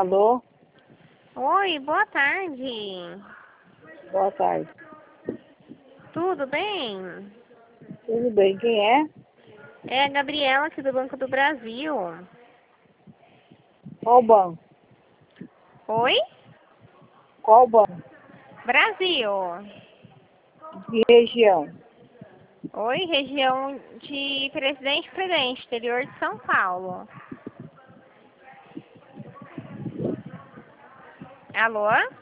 Alô? Oi, boa tarde. Boa tarde. Tudo bem? Tudo bem? Quem é? É a Gabriela aqui do Banco do Brasil. Qual banco? Oi? Qual banco? Brasil. Que região? Oi, região de Presidente Prudente, interior de São Paulo. Alô?